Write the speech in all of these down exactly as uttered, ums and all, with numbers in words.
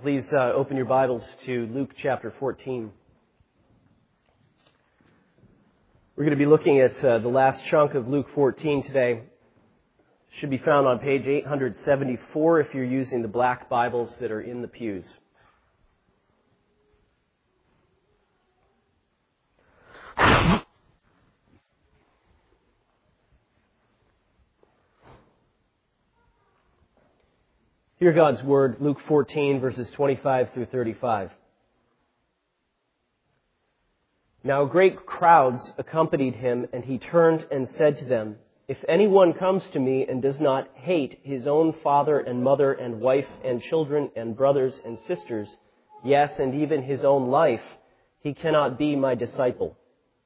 Please uh, open your Bibles to Luke chapter fourteen. We're going to be looking at uh, the last chunk of Luke fourteen today. It should be found on page eight seventy-four if you're using the black Bibles that are in the pews. Hear God's Word, Luke fourteen, verses twenty-five through thirty-five. Now great crowds accompanied him, and he turned and said to them, "If anyone comes to me and does not hate his own father and mother and wife and children and brothers and sisters, yes, and even his own life, he cannot be my disciple.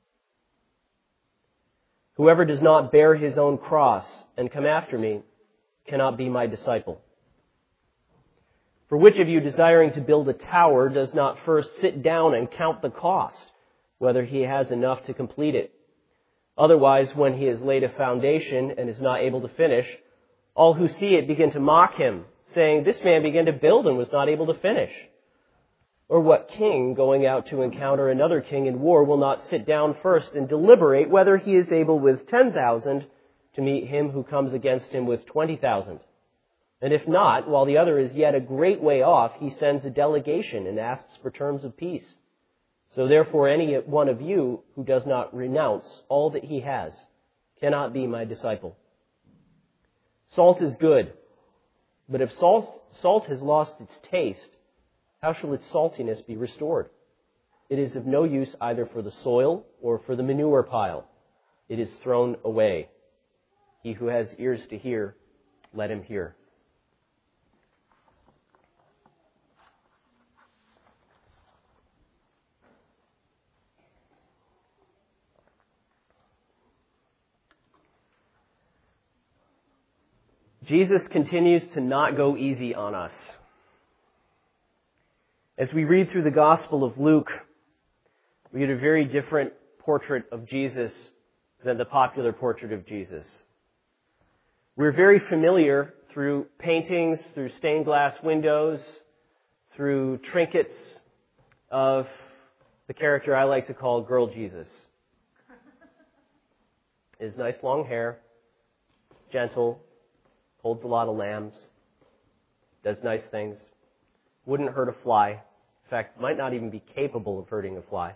Whoever does not bear his own cross and come after me cannot be my disciple. For which of you, desiring to build a tower, does not first sit down and count the cost, whether he has enough to complete it? Otherwise, when he has laid a foundation and is not able to finish, all who see it begin to mock him, saying, 'This man began to build and was not able to finish.' Or what king, going out to encounter another king in war, will not sit down first and deliberate whether he is able with ten thousand to meet him who comes against him with twenty thousand? And if not, while the other is yet a great way off, he sends a delegation and asks for terms of peace. So therefore any one of you who does not renounce all that he has cannot be my disciple. Salt is good, but if salt, salt has lost its taste, how shall its saltiness be restored? It is of no use either for the soil or for the manure pile. It is thrown away. He who has ears to hear, let him hear." Jesus continues to not go easy on us. As we read through the Gospel of Luke, we get a very different portrait of Jesus than the popular portrait of Jesus. We're very familiar through paintings, through stained glass windows, through trinkets of the character I like to call Girl Jesus. His nice long hair, gentle, holds a lot of lambs, does nice things, wouldn't hurt a fly. In fact, might not even be capable of hurting a fly.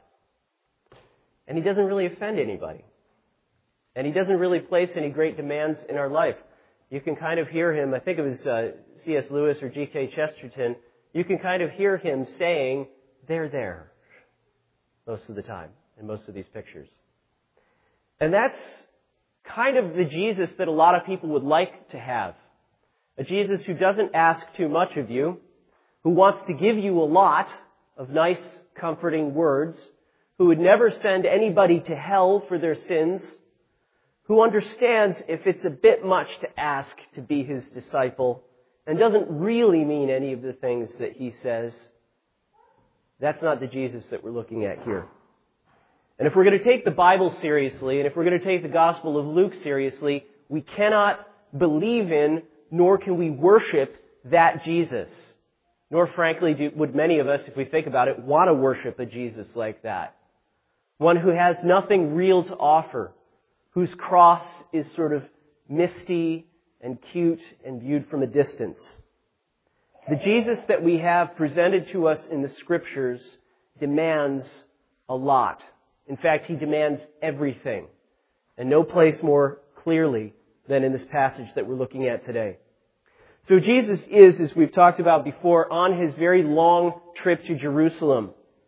And he doesn't really offend anybody. And he doesn't really place any great demands in our life. You can kind of hear him, I think it was uh, C S Lewis or G K Chesterton, you can kind of hear him saying, "They're there," most of the time, in most of these pictures. And that's kind of the Jesus that a lot of people would like to have. A Jesus who doesn't ask too much of you, who wants to give you a lot of nice, comforting words, who would never send anybody to hell for their sins, who understands if it's a bit much to ask to be his disciple, and doesn't really mean any of the things that he says. That's not the Jesus that we're looking at here. And if we're going to take the Bible seriously, and if we're going to take the Gospel of Luke seriously, we cannot believe in, nor can we worship that Jesus. Nor, frankly, do, would many of us, if we think about it, want to worship a Jesus like that. One who has nothing real to offer, whose cross is sort of misty and cute and viewed from a distance. The Jesus that we have presented to us in the Scriptures demands a lot. In fact, he demands everything. And no place more clearly than in this passage that we're looking at today. So Jesus is, as we've talked about before, on his very long trip to Jerusalem.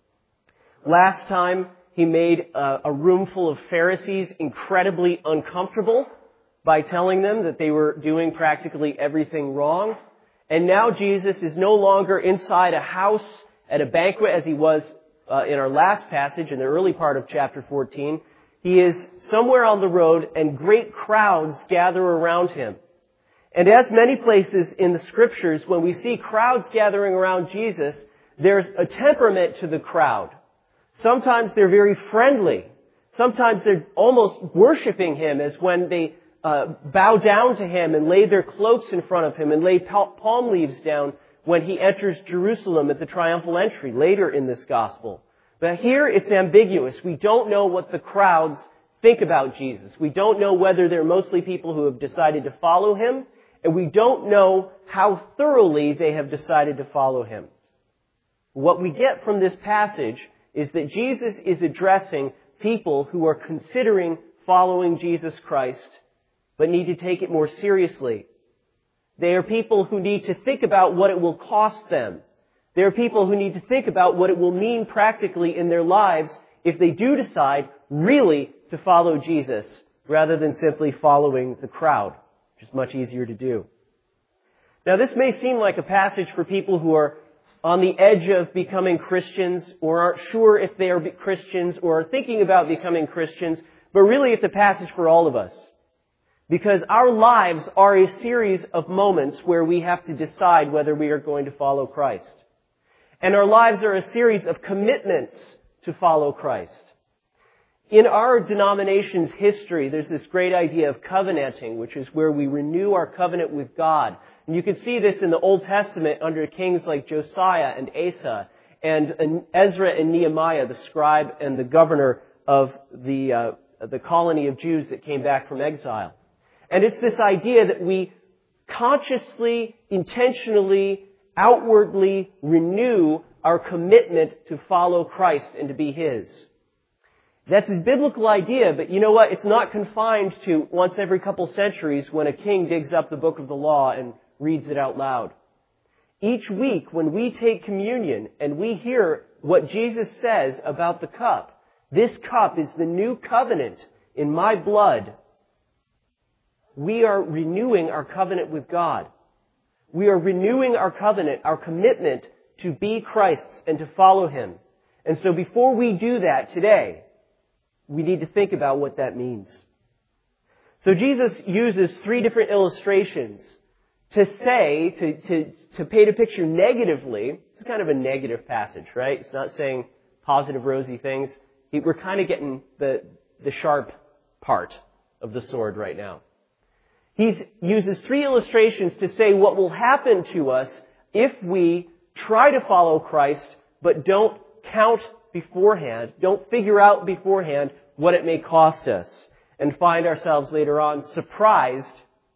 Last time, he made a, a room full of Pharisees incredibly uncomfortable by telling them that they were doing practically everything wrong. And now Jesus is no longer inside a house at a banquet as he was Uh, in our last passage, in the early part of chapter fourteen. He is somewhere on the road and great crowds gather around him. And as many places in the Scriptures, when we see crowds gathering around Jesus, there's a temperament to the crowd. Sometimes they're very friendly. Sometimes they're almost worshiping him, as when they uh, bow down to him and lay their cloaks in front of him and lay palm leaves down when he enters Jerusalem at the triumphal entry later in this gospel. But here it's ambiguous. We don't know what the crowds think about Jesus. We don't know whether they're mostly people who have decided to follow him, and we don't know how thoroughly they have decided to follow him. What we get from this passage is that Jesus is addressing people who are considering following Jesus Christ, but need to take it more seriously. They are people who need to think about what it will cost them. They are people who need to think about what it will mean practically in their lives if they do decide really to follow Jesus, rather than simply following the crowd, which is much easier to do. Now, this may seem like a passage for people who are on the edge of becoming Christians, or aren't sure if they are Christians, or are thinking about becoming Christians, but really it's a passage for all of us. Because our lives are a series of moments where we have to decide whether we are going to follow Christ. And our lives are a series of commitments to follow Christ. In our denomination's history, there's this great idea of covenanting, which is where we renew our covenant with God. And you can see this in the Old Testament under kings like Josiah and Asa, and Ezra and Nehemiah, the scribe and the governor of the, uh, the colony of Jews that came back from exile. And it's this idea that we consciously, intentionally, outwardly renew our commitment to follow Christ and to be His. That's a biblical idea, but you know what? It's not confined to once every couple centuries when a king digs up the book of the law and reads it out loud. Each week when we take communion and we hear what Jesus says about the cup, this cup is the new covenant in my blood. We are renewing our covenant with God. We are renewing our covenant, our commitment to be Christ's and to follow Him. And so before we do that today, we need to think about what that means. So Jesus uses three different illustrations to say, to, to, to paint a picture negatively. This is kind of a negative passage, right? It's not saying positive, rosy things. We're kind of getting the, the sharp part of the sword right now. He uses three illustrations to say what will happen to us if we try to follow Christ, but don't count beforehand, don't figure out beforehand what it may cost us, and find ourselves later on surprised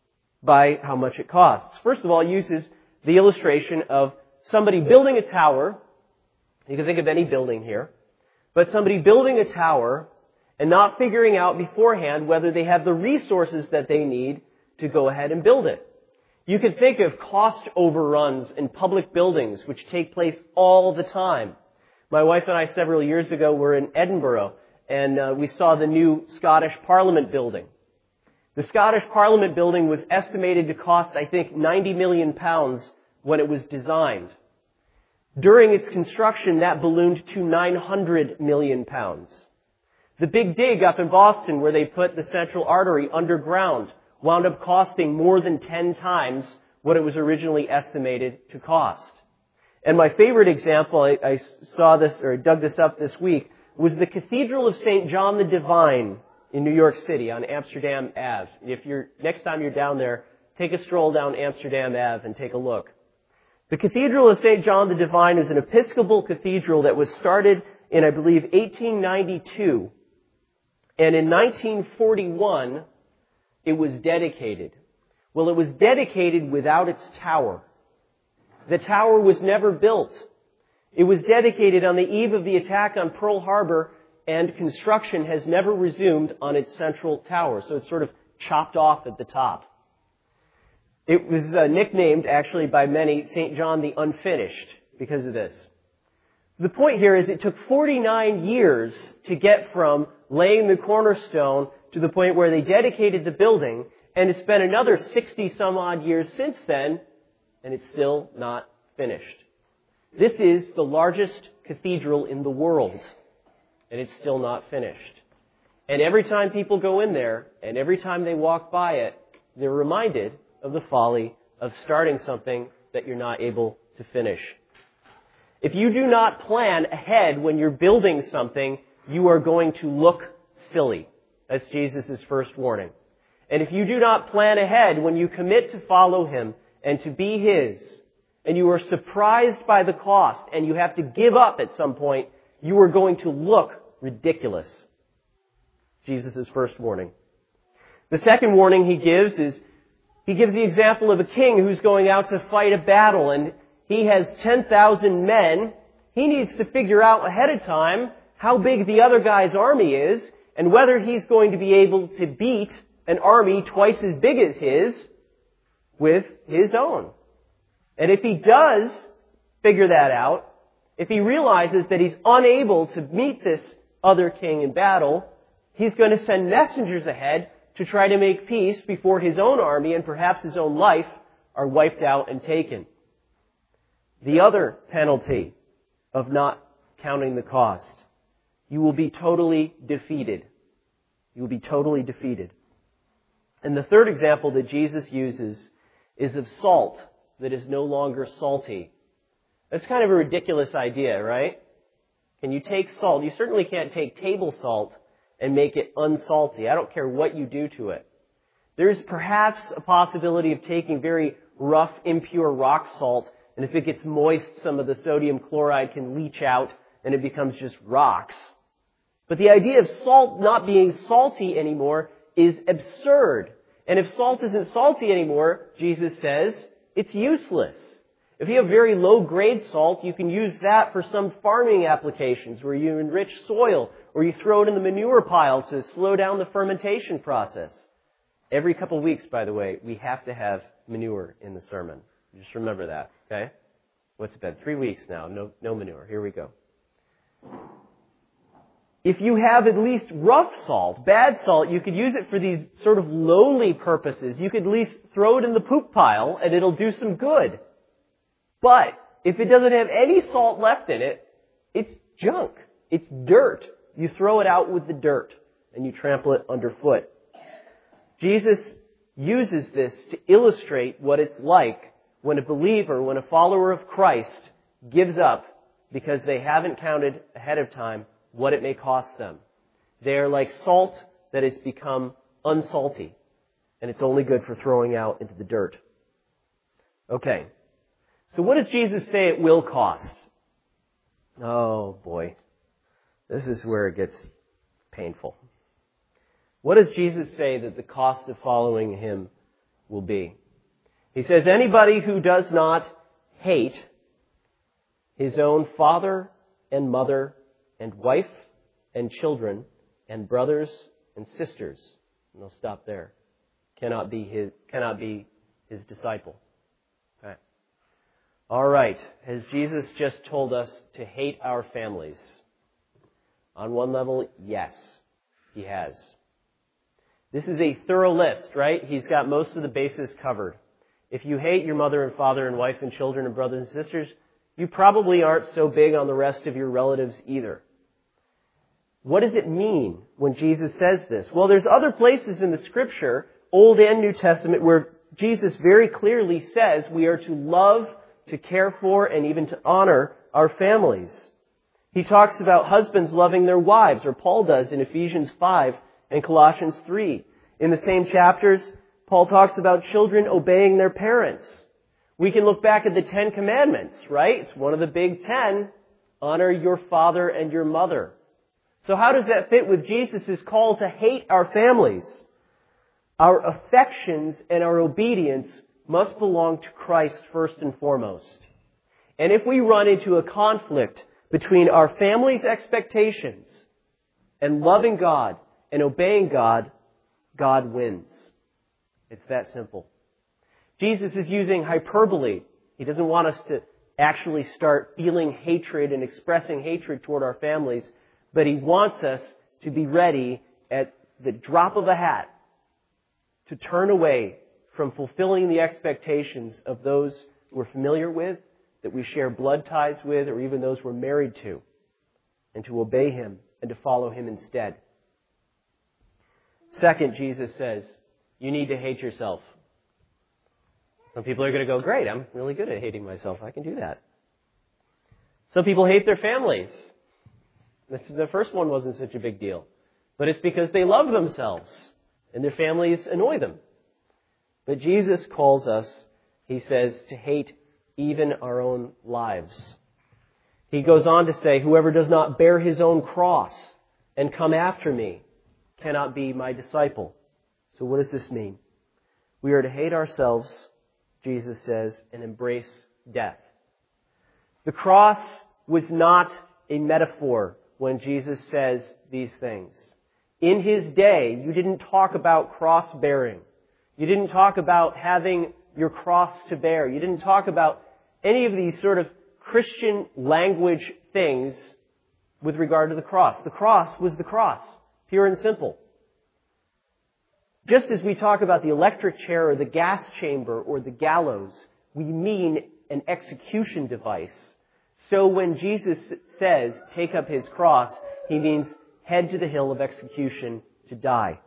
by how much it costs. First of all, he uses the illustration of somebody building a tower. You can think of any building here, but somebody building a tower and not figuring out beforehand whether they have the resources that they need to go ahead and build it. You can think of cost overruns in public buildings, which take place all the time. My wife and I, several years ago, were in Edinburgh, and uh, we saw the new Scottish Parliament building. The Scottish Parliament building was estimated to cost, I think, ninety million pounds when it was designed. During its construction, that ballooned to nine hundred million pounds. The Big Dig up in Boston, where they put the Central Artery underground, wound up costing more than ten times what it was originally estimated to cost. And my favorite example, I, I saw this, or dug this up this week, was the Cathedral of Saint John the Divine in New York City on Amsterdam Avenue. If you're, next time you're down there, take a stroll down Amsterdam Avenue and take a look. The Cathedral of Saint John the Divine is an Episcopal cathedral that was started in, I believe, eighteen ninety-two. And in nineteen forty-one, it was dedicated. Well, it was dedicated without its tower. The tower was never built. It was dedicated on the eve of the attack on Pearl Harbor, and construction has never resumed on its central tower. So it's sort of chopped off at the top. It was uh, nicknamed, actually, by many, Saint John the Unfinished because of this. The point here is it took forty-nine years to get from laying the cornerstone to the point where they dedicated the building, and it's been another sixty some odd years since then, and it's still not finished. This is the largest cathedral in the world, and it's still not finished. And every time people go in there, and every time they walk by it, they're reminded of the folly of starting something that you're not able to finish. If you do not plan ahead when you're building something, you are going to look silly. That's Jesus' first warning. And if you do not plan ahead when you commit to follow Him and to be His, and you are surprised by the cost, and you have to give up at some point, you are going to look ridiculous. Jesus' first warning. The second warning he gives is, he gives the example of a king who's going out to fight a battle, and he has ten thousand men. He needs to figure out ahead of time how big the other guy's army is, and whether he's going to be able to beat an army twice as big as his with his own. And if he does figure that out, if he realizes that he's unable to meet this other king in battle, he's going to send messengers ahead to try to make peace before his own army and perhaps his own life are wiped out and taken. The other penalty of not counting the cost, you will be totally defeated. You will be totally defeated. And the third example that Jesus uses is of salt that is no longer salty. That's kind of a ridiculous idea, right? Can you take salt? You certainly can't take table salt and make it unsalty. I don't care what you do to it. There's perhaps a possibility of taking very rough, impure rock salt, and if it gets moist, some of the sodium chloride can leach out and it becomes just rocks. But the idea of salt not being salty anymore is absurd. And if salt isn't salty anymore, Jesus says, it's useless. If you have very low-grade salt, you can use that for some farming applications where you enrich soil or you throw it in the manure pile to slow down the fermentation process. Every couple of weeks, by the way, we have to have manure in the sermon. Just remember that, okay? What's it been? Three weeks now. No, no manure. Here we go. If you have at least rough salt, bad salt, you could use it for these sort of lowly purposes. You could at least throw it in the poop pile and it'll do some good. But if it doesn't have any salt left in it, it's junk. It's dirt. You throw it out with the dirt and you trample it underfoot. Jesus uses this to illustrate what it's like when a believer, when a follower of Christ gives up because they haven't counted ahead of time what it may cost them. They are like salt that has become unsalty, and it's only good for throwing out into the dirt. Okay, so what does Jesus say it will cost? Oh boy, this is where it gets painful. What does Jesus say that the cost of following Him will be? He says, anybody who does not hate his own father and mother and wife and children and brothers and sisters, and they'll stop there, cannot be his, cannot be his disciple. Okay. All right. Has Jesus just told us to hate our families? On one level, yes, He has. This is a thorough list, right? He's got most of the bases covered. If you hate your mother and father and wife and children and brothers and sisters, you probably aren't so big on the rest of your relatives either. What does it mean when Jesus says this? Well, there's other places in the Scripture, Old and New Testament, where Jesus very clearly says we are to love, to care for, and even to honor our families. He talks about husbands loving their wives, or Paul does in Ephesians five and Colossians three. In the same chapters, Paul talks about children obeying their parents. We can look back at the Ten Commandments, right? It's one of the big ten. Honor your father and your mother. So how does that fit with Jesus' call to hate our families? Our affections and our obedience must belong to Christ first and foremost. And if we run into a conflict between our family's expectations and loving God and obeying God, God wins. It's that simple. Jesus is using hyperbole. He doesn't want us to actually start feeling hatred and expressing hatred toward our families, but He wants us to be ready at the drop of a hat to turn away from fulfilling the expectations of those we're familiar with, that we share blood ties with, or even those we're married to, and to obey Him and to follow Him instead. Second, Jesus says, you need to hate yourself. Some people are going to go, great, I'm really good at hating myself. I can do that. Some people hate their families. The first one wasn't such a big deal. But it's because they love themselves and their families annoy them. But Jesus calls us, He says, to hate even our own lives. He goes on to say, whoever does not bear his own cross and come after me cannot be my disciple. So what does this mean? We are to hate ourselves, Jesus says, and embrace death. The cross was not a metaphor when Jesus says these things. In his day, you didn't talk about cross-bearing. You didn't talk about having your cross to bear. You didn't talk about any of these sort of Christian language things with regard to the cross. The cross was the cross, pure and simple. Just as we talk about the electric chair or the gas chamber or the gallows, we mean an execution device. So when Jesus says, take up his cross, he means head to the hill of execution to die.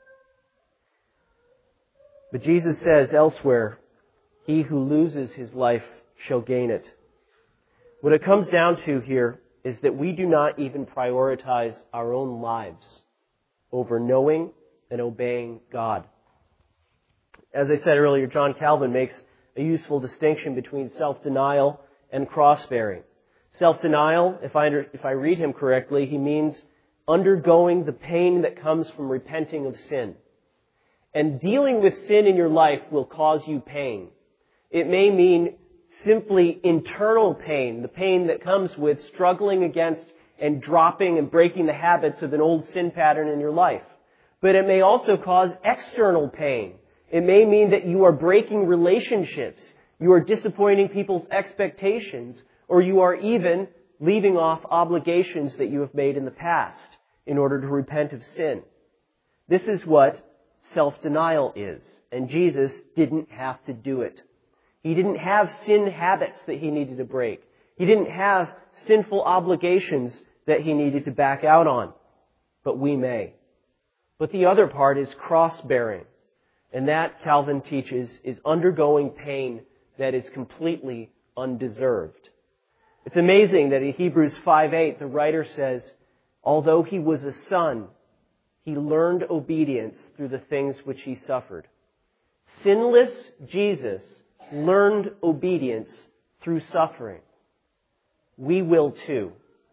But Jesus says elsewhere, he who loses his life shall gain it. What it comes down to here is that we do not even prioritize our own lives over knowing and obeying God. As I said earlier, John Calvin makes a useful distinction between self-denial and cross-bearing. Self-denial, if I, if I read him correctly, he means undergoing the pain that comes from repenting of sin. And dealing with sin in your life will cause you pain. It may mean simply internal pain, the pain that comes with struggling against and dropping and breaking the habits of an old sin pattern in your life. But it may also cause external pain. It may mean that you are breaking relationships, you are disappointing people's expectations, or you are even leaving off obligations that you have made in the past in order to repent of sin. This is what self-denial is. And Jesus didn't have to do it. He didn't have sin habits that he needed to break. He didn't have sinful obligations that he needed to back out on. But we may. But the other part is cross-bearing. And that, Calvin teaches, is undergoing pain that is completely undeserved. It's amazing that in Hebrews five eight, the writer says, although he was a son, he learned obedience through the things which he suffered. Sinless Jesus learned obedience through suffering. We will too.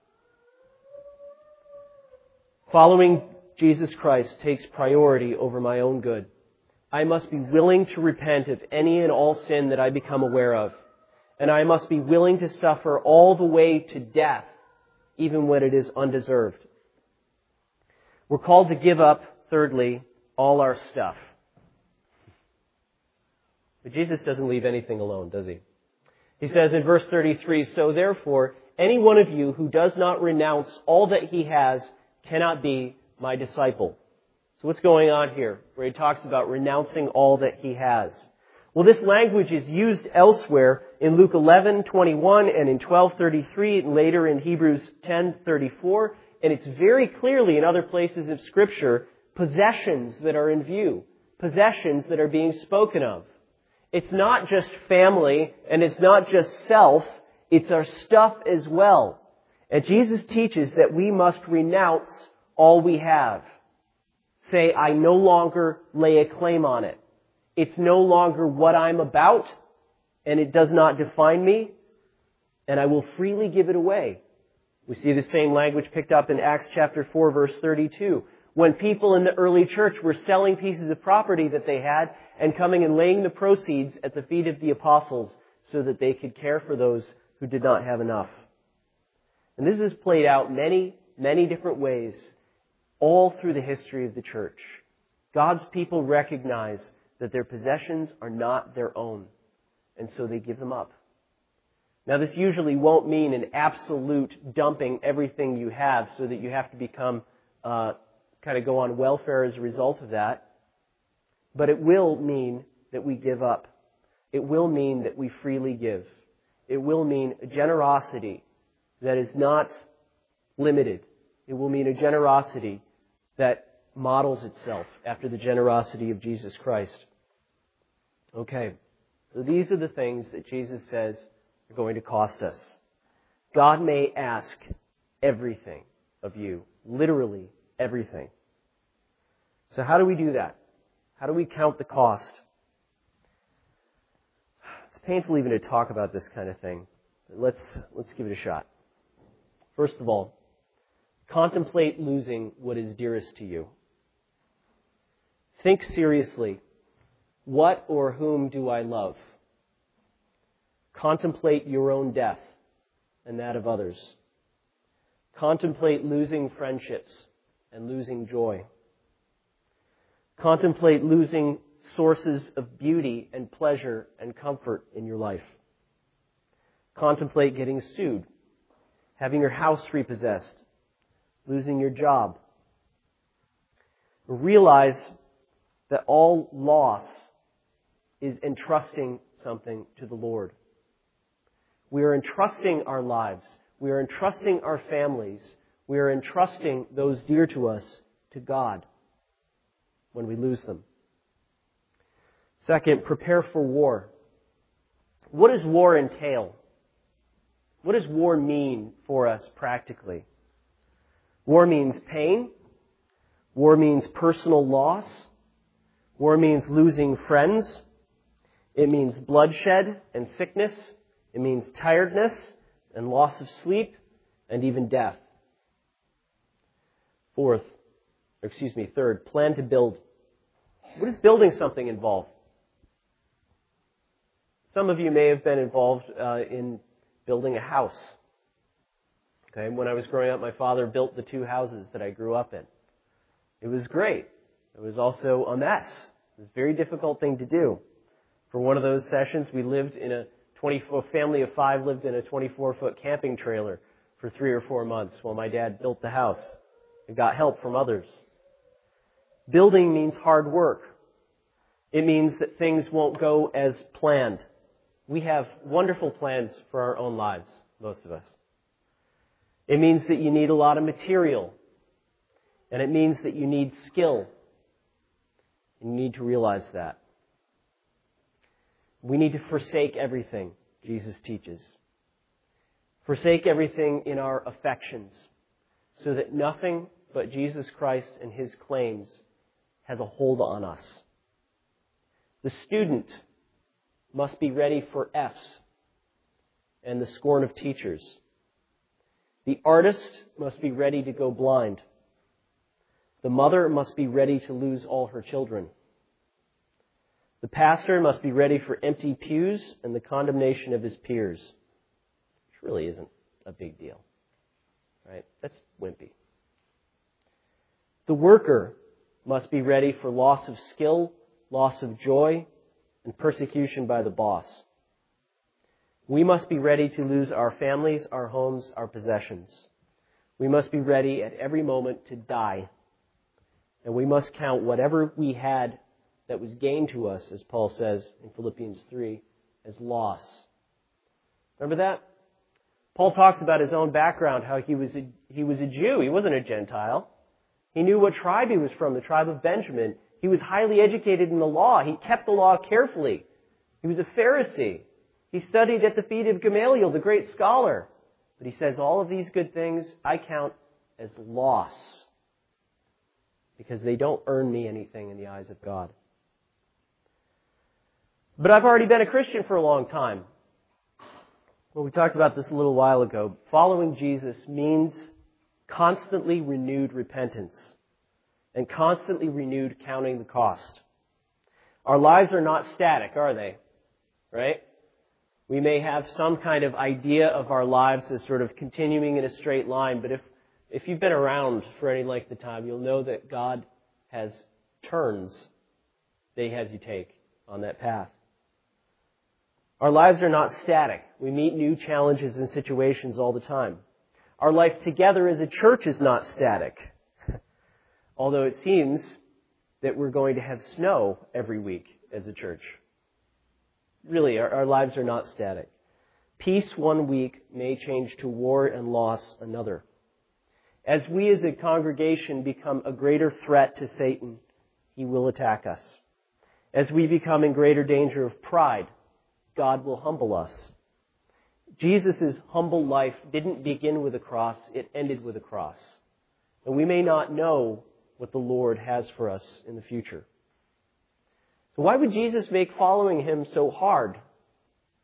Following Jesus Christ takes priority over my own good. I must be willing to repent of any and all sin that I become aware of. And I must be willing to suffer all the way to death, even when it is undeserved. We're called to give up, thirdly, all our stuff. But Jesus doesn't leave anything alone, does he? He says in verse thirty-three, so therefore, any one of you who does not renounce all that he has cannot be my disciple. So what's going on here, where he talks about renouncing all that he has? Well, this language is used elsewhere in Luke eleven twenty-one and in twelve thirty-three and later in Hebrews ten thirty-four. And it's very clearly in other places of Scripture possessions that are in view, possessions that are being spoken of. It's not just family and it's not just self, it's our stuff as well. And Jesus teaches that we must renounce all we have. Say, I no longer lay a claim on it. It's no longer what I'm about, and it does not define me, and I will freely give it away. We see the same language picked up in Acts chapter four, verse thirty-two. When people in the early church were selling pieces of property that they had and coming and laying the proceeds at the feet of the apostles so that they could care for those who did not have enough. And this has played out many, many different ways all through the history of the church. God's people recognize that their possessions are not their own, and so they give them up. Now, this usually won't mean an absolute dumping everything you have so that you have to become, uh, kind of go on welfare as a result of that. But it will mean that we give up. It will mean that we freely give. It will mean a generosity that is not limited. It will mean a generosity that models itself after the generosity of Jesus Christ. Okay, so these are the things that Jesus says are going to cost us. God may ask everything of you, literally everything. So how do we do that? How do we count the cost? It's painful even to talk about this kind of thing. But let's, let's give it a shot. First of all, contemplate losing what is dearest to you. Think seriously. What or whom do I love? Contemplate your own death and that of others. Contemplate losing friendships and losing joy. Contemplate losing sources of beauty and pleasure and comfort in your life. Contemplate getting sued, having your house repossessed, losing your job. Realize that all loss is entrusting something to the Lord. We are entrusting our lives. We are entrusting our families. We are entrusting those dear to us to God when we lose them. Second, prepare for war. What does war entail? What does war mean for us practically? War means pain. War means personal loss. War means losing friends. It means bloodshed and sickness. It means tiredness and loss of sleep and even death. Fourth, or excuse me, third, plan to build. What does building something involve? Some of you may have been involved uh, in building a house. Okay, when I was growing up, my father built the two houses that I grew up in. It was great. It was also a mess. It was a very difficult thing to do. For one of those sessions, we lived in a twenty-four, family of five lived in a twenty-four foot camping trailer for three or four months while my dad built the house. It got help from others. Building means hard work. It means that things won't go as planned. We have wonderful plans for our own lives, most of us. It means that you need a lot of material. And it means that you need skill. And you need to realize that. We need to forsake everything, Jesus teaches. Forsake everything in our affections so that nothing but Jesus Christ and His claims has a hold on us. The student must be ready for F's and the scorn of teachers. The artist must be ready to go blind. The mother must be ready to lose all her children. The pastor must be ready for empty pews and the condemnation of his peers. Which really isn't a big deal. Right? That's wimpy. The worker must be ready for loss of skill, loss of joy, and persecution by the boss. We must be ready to lose our families, our homes, our possessions. We must be ready at every moment to die. And we must count whatever we had that was gained to us, as Paul says in Philippians three, as loss. Remember that? Paul talks about his own background, how he was a, he was a Jew. He wasn't a Gentile. He knew what tribe he was from, the tribe of Benjamin. He was highly educated in the law. He kept the law carefully. He was a Pharisee. He studied at the feet of Gamaliel, the great scholar. But he says, all of these good things I count as loss because they don't earn me anything in the eyes of God. But I've already been a Christian for a long time. Well, we talked about this a little while ago. Following Jesus means constantly renewed repentance and constantly renewed counting the cost. Our lives are not static, are they? Right? We may have some kind of idea of our lives as sort of continuing in a straight line, but if, if you've been around for any length of time, you'll know that God has turns that He has you take on that path. Our lives are not static. We meet new challenges and situations all the time. Our life together as a church is not static. Although it seems that we're going to have snow every week as a church. Really, our, our lives are not static. Peace one week may change to war and loss another. As we as a congregation become a greater threat to Satan, he will attack us. As we become in greater danger of pride, God will humble us. Jesus' humble life didn't begin with a cross, it ended with a cross. And we may not know what the Lord has for us in the future. So why would Jesus make following Him so hard?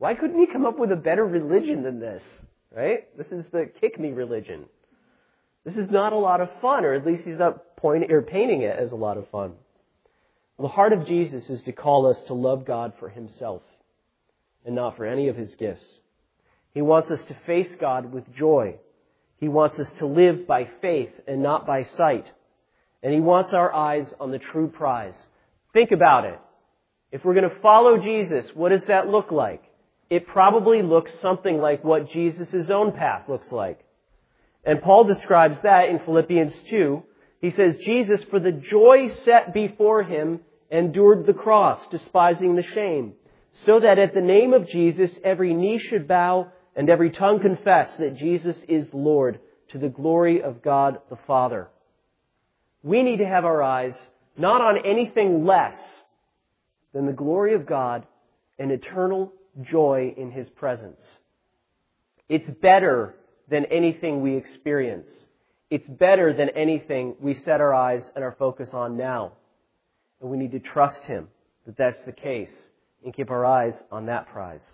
Why couldn't he come up with a better religion than this? Right? This is the kick-me religion. This is not a lot of fun, or at least he's not pointing or painting it as a lot of fun. Well, the heart of Jesus is to call us to love God for himself and not for any of his gifts. He wants us to face God with joy. He wants us to live by faith and not by sight. And he wants our eyes on the true prize. Think about it. If we're going to follow Jesus, what does that look like? It probably looks something like what Jesus' own path looks like. And Paul describes that in Philippians two. He says, Jesus, for the joy set before him, endured the cross, despising the shame, so that at the name of Jesus every knee should bow and every tongue confess that Jesus is Lord, to the glory of God the Father. We need to have our eyes not on anything less than the glory of God and eternal joy in his presence. It's better than anything we experience. It's better than anything we set our eyes and our focus on now. And we need to trust him that that's the case and keep our eyes on that prize.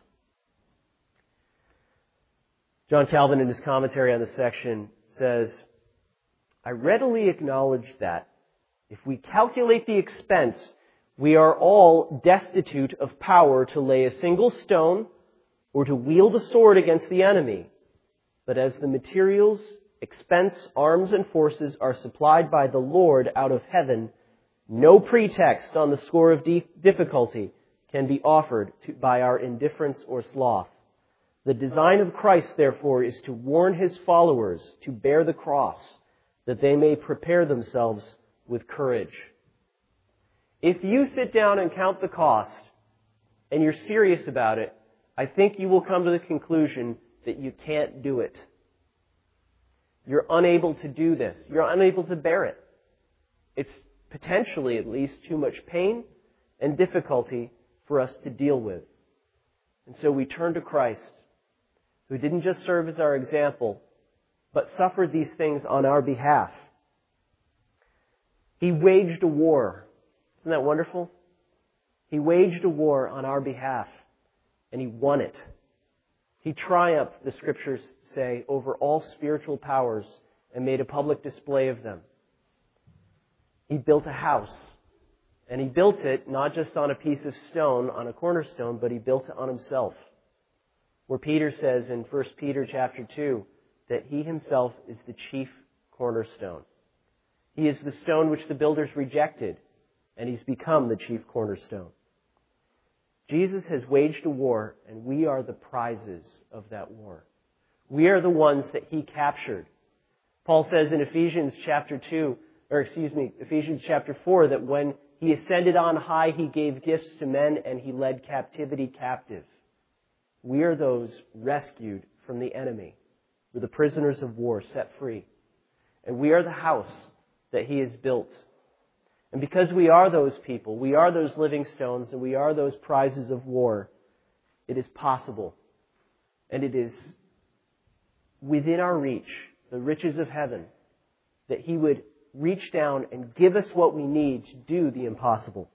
John Calvin, in his commentary on this section, says, I readily acknowledge that if we calculate the expense, we are all destitute of power to lay a single stone or to wield a sword against the enemy. But as the materials, expense, arms, and forces are supplied by the Lord out of heaven, no pretext on the score of difficulty can be offered to, by our indifference or sloth. The design of Christ, therefore, is to warn his followers to bear the cross, that they may prepare themselves with courage. If you sit down and count the cost, and you're serious about it, I think you will come to the conclusion that you can't do it. You're unable to do this. You're unable to bear it. It's potentially, at least, too much pain and difficulty for us to deal with. And so we turn to Christ, who didn't just serve as our example, but suffered these things on our behalf. He waged a war. Isn't that wonderful? He waged a war on our behalf, and he won it. He triumphed, the scriptures say, over all spiritual powers and made a public display of them. He built a house, and he built it not just on a piece of stone, on a cornerstone, but he built it on himself. Where Peter says in First Peter chapter two that he himself is the chief cornerstone. He is the stone which the builders rejected, and he's become the chief cornerstone. Jesus has waged a war, and we are the prizes of that war. We are the ones that he captured. Paul says in Ephesians chapter two, or excuse me, Ephesians chapter four, that when he ascended on high, he gave gifts to men and he led captivity captive. We are those rescued from the enemy. We're the prisoners of war set free. And we are the house that he has built. And because we are those people, we are those living stones, and we are those prizes of war, it is possible. And it is within our reach, the riches of heaven, that he would reach down and give us what we need to do the impossible.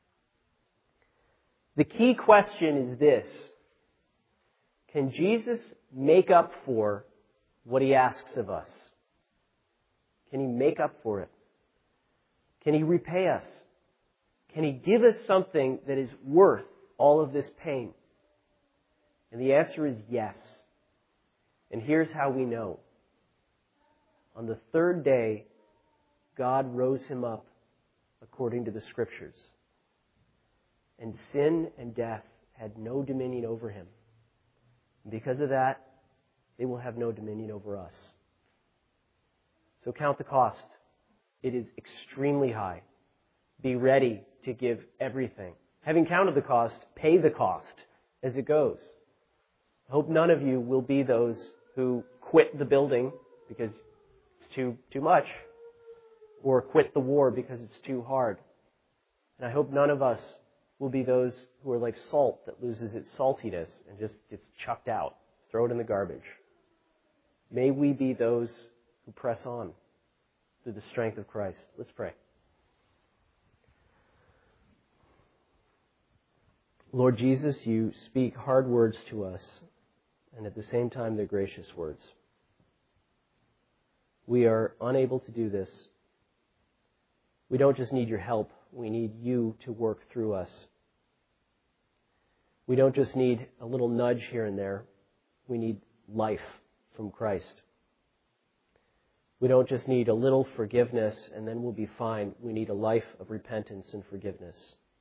The key question is this: can Jesus make up for what he asks of us? Can he make up for it? Can he repay us? Can he give us something that is worth all of this pain? And the answer is yes. And here's how we know. On the third day, God rose him up according to the Scriptures. And sin and death had no dominion over him. And because of that, they will have no dominion over us. So count the cost. It is extremely high. Be ready to give everything. Having counted the cost, pay the cost as it goes. I hope none of you will be those who quit the building because it's too, too much, or quit the war because it's too hard. And I hope none of us will be those who are like salt that loses its saltiness and just gets chucked out. Throw it in the garbage. May we be those who press on through the strength of Christ. Let's pray. Lord Jesus, you speak hard words to us, and at the same time they're gracious words. We are unable to do this. We don't just need your help, we need you to work through us. We don't just need a little nudge here and there, we need life from Christ. We don't just need a little forgiveness and then we'll be fine. We need a life of repentance and forgiveness.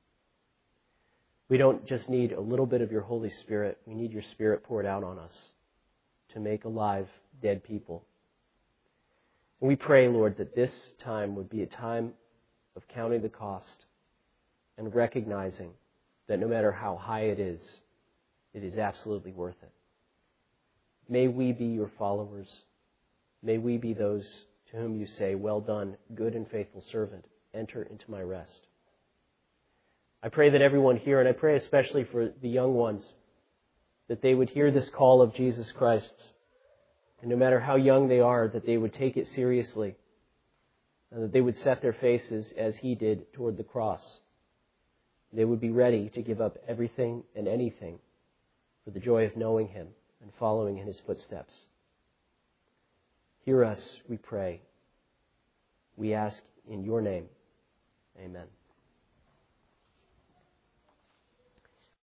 We don't just need a little bit of your Holy Spirit. We need your Spirit poured out on us to make alive dead people. And we pray, Lord, that this time would be a time of counting the cost and recognizing that no matter how high it is, it is absolutely worth it. May we be your followers. May we be those to whom you say, well done, good and faithful servant, enter into my rest. I pray that everyone here, and I pray especially for the young ones, that they would hear this call of Jesus Christ, and no matter how young they are, that they would take it seriously, and that they would set their faces as he did toward the cross. They would be ready to give up everything and anything for the joy of knowing him and following in his footsteps. Hear us, we pray. We ask in your name. Amen.